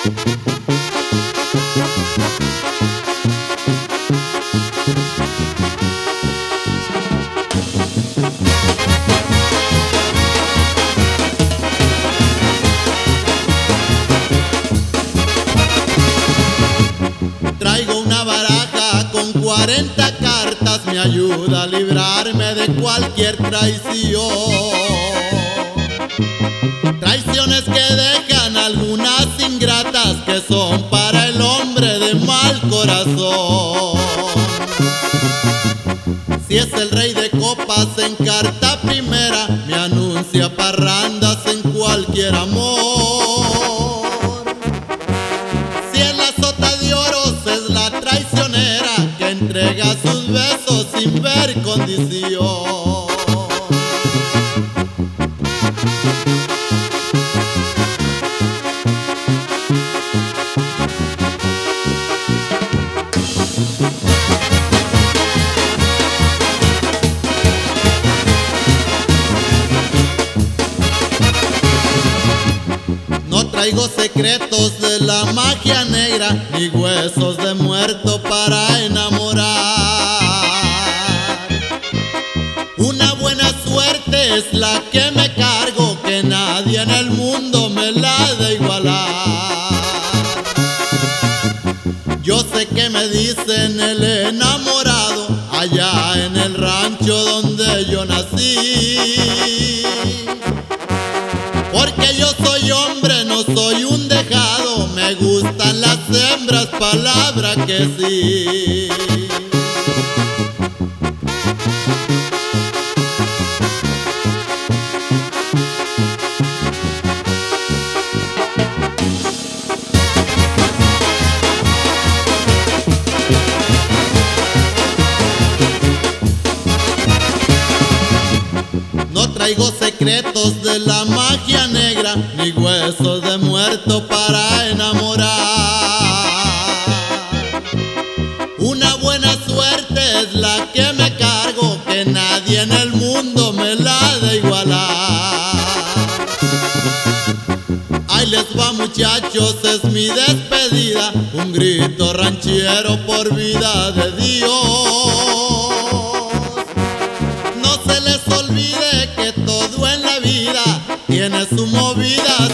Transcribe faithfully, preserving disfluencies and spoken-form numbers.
Traigo una baraja con cuarenta cartas, me ayuda a librarme de cualquier traición. Traiciones que dejan algunas ingratas, que son para el hombre de mal corazón. Si es el rey de copas en carta primera, me anuncia parrandas en cualquier amor. Si es la sota de oros, es la traicionera que entrega sus besos sin ver condición. No traigo secretos de la magia negra, ni huesos de muerto para enamorar. Una buena suerte es la que me cargo, que nadie en el mundo me la ha de igualar. Yo sé que me dicen el enamorado, allá en el rancho donde yo nací. Porque yo soy hombre, no soy un dejado, me gustan las hembras, palabra que sí. No traigo secretos de la magia negra, ni huesos de muerto para enamorar. Una buena suerte es la que me cargo, que nadie en el mundo me la ha de igualar. Ahí les va, muchachos, es mi despedida, un grito ranchero por vida de Dios. No se les olvide que todo en la vida tiene su movida,